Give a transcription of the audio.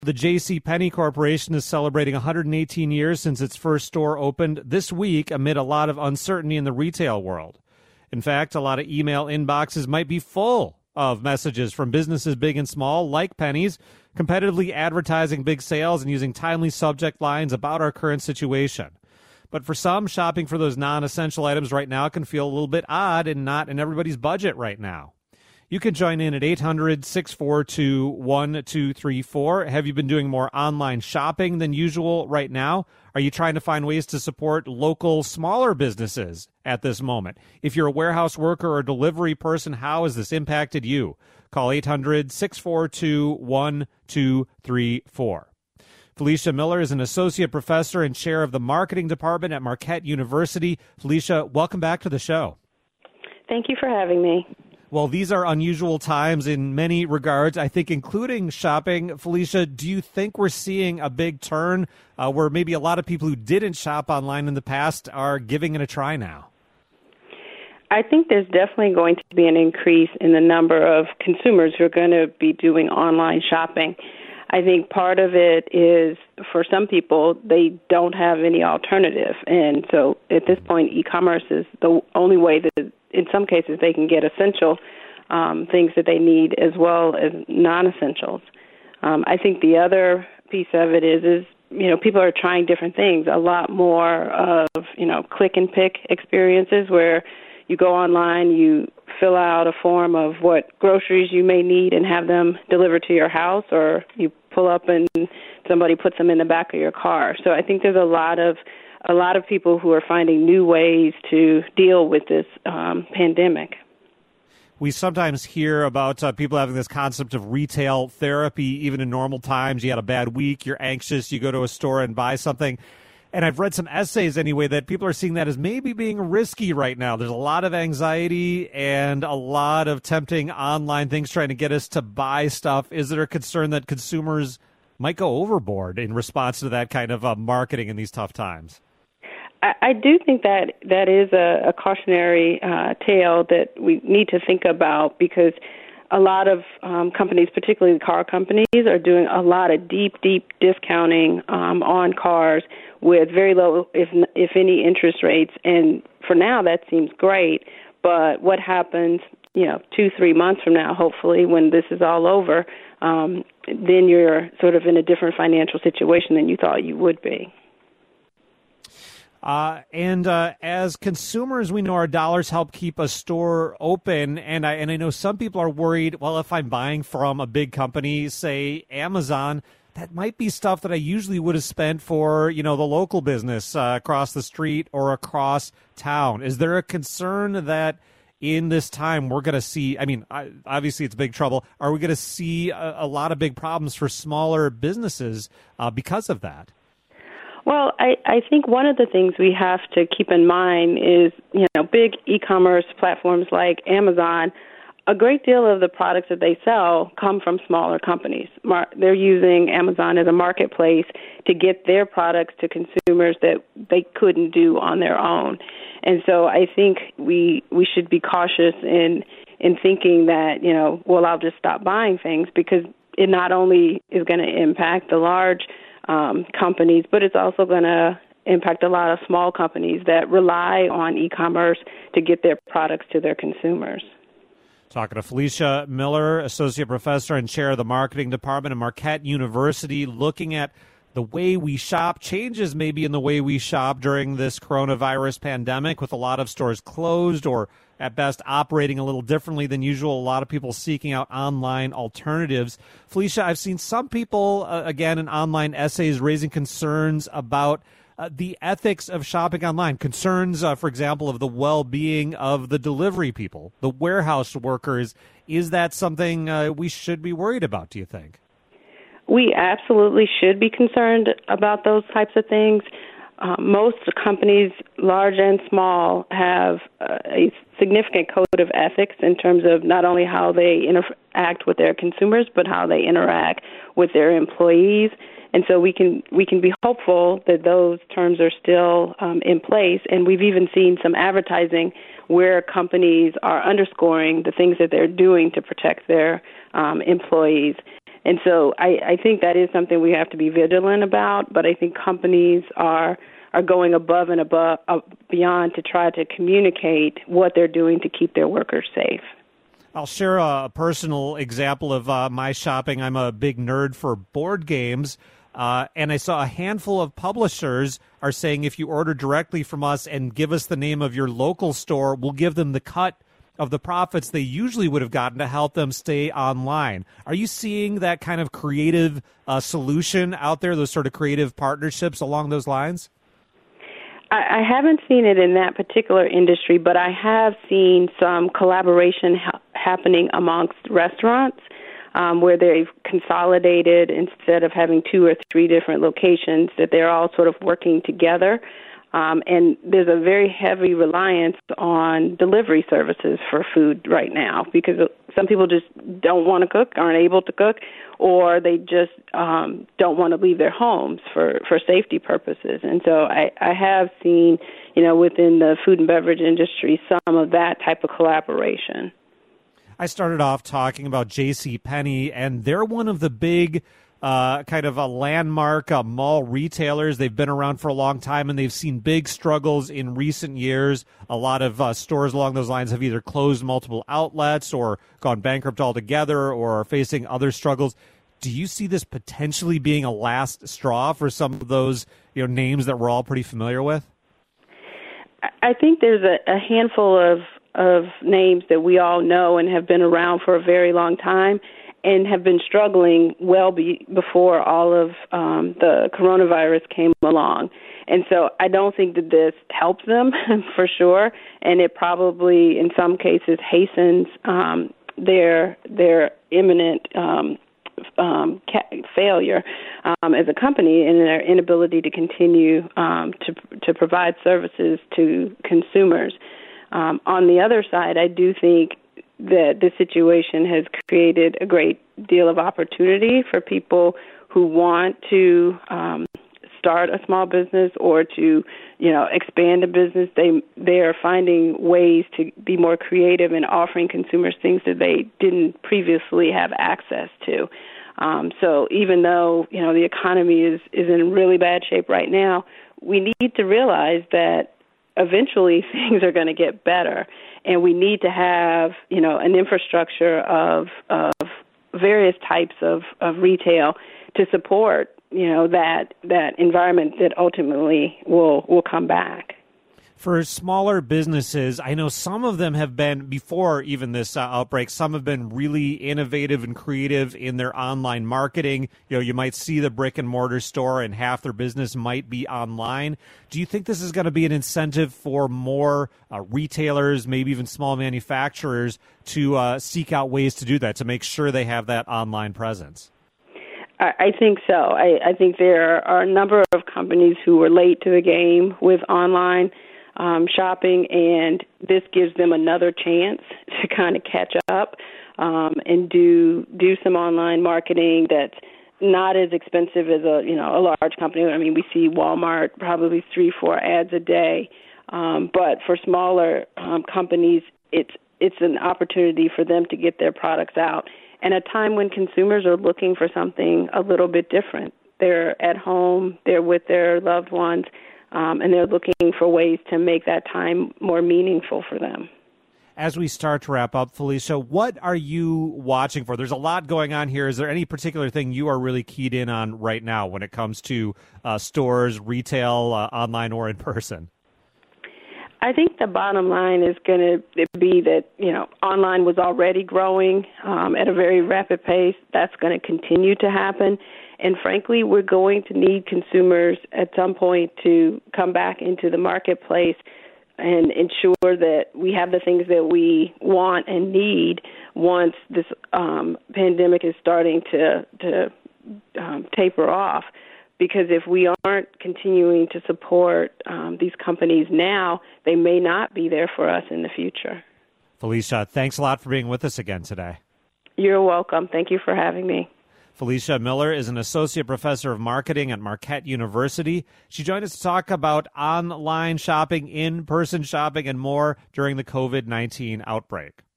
The J.C. Penney Corporation is celebrating 118 years since its first store opened this week amid a lot of uncertainty in the retail world. In fact, a lot of email inboxes might be full of messages from businesses big and small, like Penney's, competitively advertising big sales and using timely subject lines about our current situation. But for some, shopping for those non-essential items right now can feel a little bit odd and not in everybody's budget right now. You can join in at 800-642-1234. Have you been doing more online shopping than usual right now? Are you trying to find ways to support local, smaller businesses at this moment? If you're a warehouse worker or delivery person, how has this impacted you? Call 800-642-1234. Felicia Miller is an associate professor and chair of the marketing department at Marquette University. Felicia, welcome back to the show. Thank you for having me. Well, these are unusual times in many regards, I think, including shopping. Felicia, do you think we're seeing a big turn where maybe a lot of people who didn't shop online in the past are giving it a try now? I think there's definitely going to be an increase in the number of consumers who are going to be doing online shopping. I think part of it is, for some people, they don't have any alternative. And so at this point, e-commerce is the only way that, in some cases, they can get essential things that they need as well as non-essentials. I think the other piece of it is people are trying different things, a lot more of, click and pick experiences where you go online, you fill out a form of what groceries you may need and have them delivered to your house, or you pull up and somebody puts them in the back of your car. So I think there's a lot of people who are finding new ways to deal with this pandemic. We sometimes hear about people having this concept of retail therapy, even in normal times. You had a bad week, you're anxious, you go to a store and buy something. And I've read some essays anyway that people are seeing that as maybe being risky right now. There's a lot of anxiety and a lot of tempting online things trying to get us to buy stuff. Is there a concern that consumers might go overboard in response to that kind of marketing in these tough times? I do think that is a cautionary tale that we need to think about, because a lot of companies, particularly the car companies, are doing a lot of deep discounting on cars with very low, if any, interest rates. And for now, that seems great. But what happens, 2-3 months from now, hopefully, when this is all over, then you're sort of in a different financial situation than you thought you would be. And as consumers, we know our dollars help keep a store open. And I know some people are worried, well, if I'm buying from a big company, say Amazon, that might be stuff that I usually would have spent for, the local business across the street or across town. Is there a concern that in this time we're going to see, obviously it's big trouble, are we going to see a lot of big problems for smaller businesses because of that? Well, I think one of the things we have to keep in mind is, big e-commerce platforms like Amazon, a great deal of the products that they sell come from smaller companies. They're using Amazon as a marketplace to get their products to consumers that they couldn't do on their own. And so I think we should be cautious in thinking that, I'll just stop buying things, because it not only is going to impact the large companies, but it's also going to impact a lot of small companies that rely on e-commerce to get their products to their consumers. Talking to Felicia Miller, associate professor and chair of the marketing department at Marquette University, looking at the way we shop, changes maybe in the way we shop during this coronavirus pandemic, with a lot of stores closed or at best operating a little differently than usual. A lot of people seeking out online alternatives. Felicia, I've seen some people, again, in online essays raising concerns about the ethics of shopping online, concerns, for example, of the well-being of the delivery people, the warehouse workers. Is that something we should be worried about, do you think? We absolutely should be concerned about those types of things. Most companies, large and small, have a significant code of ethics in terms of not only how they interact with their consumers, but how they interact with their employees. And so we can be hopeful that those terms are still in place. And we've even seen some advertising where companies are underscoring the things that they're doing to protect their employees. And so I think that is something we have to be vigilant about, but I think companies are going above and beyond to try to communicate what they're doing to keep their workers safe. I'll share a personal example of my shopping. I'm a big nerd for board games, and I saw a handful of publishers are saying if you order directly from us and give us the name of your local store, we'll give them the cut of the profits they usually would have gotten to help them stay online. Are you seeing that kind of creative solution out there, those sort of creative partnerships along those lines? I haven't seen it in that particular industry, but I have seen some collaboration happening amongst restaurants where they've consolidated, instead of having 2 or 3 different locations, that they're all sort of working together. And there's a very heavy reliance on delivery services for food right now because some people just don't want to cook, aren't able to cook, or they just don't want to leave their homes for safety purposes. And so I have seen, within the food and beverage industry, some of that type of collaboration. I started off talking about JCPenney, and they're one of the big kind of a landmark mall retailers. They've been around for a long time, and they've seen big struggles in recent years. A lot of stores along those lines have either closed multiple outlets or gone bankrupt altogether or are facing other struggles. Do you see this potentially being a last straw for some of those names that we're all pretty familiar with? I think there's a handful of names that we all know and have been around for a very long time and have been struggling before all of the coronavirus came along. And so I don't think that this helps them for sure, and it probably in some cases hastens their imminent failure as a company and their inability to continue to provide services to consumers. On the other side, I do think that this situation has created a great deal of opportunity for people who want to start a small business or to, expand a business. They are finding ways to be more creative in offering consumers things that they didn't previously have access to. So even though, the economy is in really bad shape right now, we need to realize that eventually things are going to get better, and we need to have, an infrastructure of various types of retail to support, that environment that ultimately will come back. For smaller businesses, I know some of them have been, before even this outbreak, some have been really innovative and creative in their online marketing. You might see the brick and mortar store and half their business might be online. Do you think this is going to be an incentive for more retailers, maybe even small manufacturers, to seek out ways to do that, to make sure they have that online presence? I think so. I think there are a number of companies who were late to the game with online shopping, and this gives them another chance to kind of catch up and do some online marketing that's not as expensive as a large company. I mean, we see Walmart probably 3-4 ads a day, but for smaller companies, it's an opportunity for them to get their products out. And a time when consumers are looking for something a little bit different. They're at home, they're with their loved ones, and they're looking for ways to make that time more meaningful for them. As we start to wrap up, Felicia, what are you watching for? There's a lot going on here. Is there any particular thing you are really keyed in on right now when it comes to stores, retail, online, or in person? I think the bottom line is going to be that, online was already growing at a very rapid pace. That's going to continue to happen. And frankly, we're going to need consumers at some point to come back into the marketplace and ensure that we have the things that we want and need once this pandemic is starting to taper off. Because if we aren't continuing to support these companies now, they may not be there for us in the future. Felicia, thanks a lot for being with us again today. You're welcome. Thank you for having me. Felicia Miller is an associate professor of marketing at Marquette University. She joined us to talk about online shopping, in-person shopping, and more during the COVID-19 outbreak.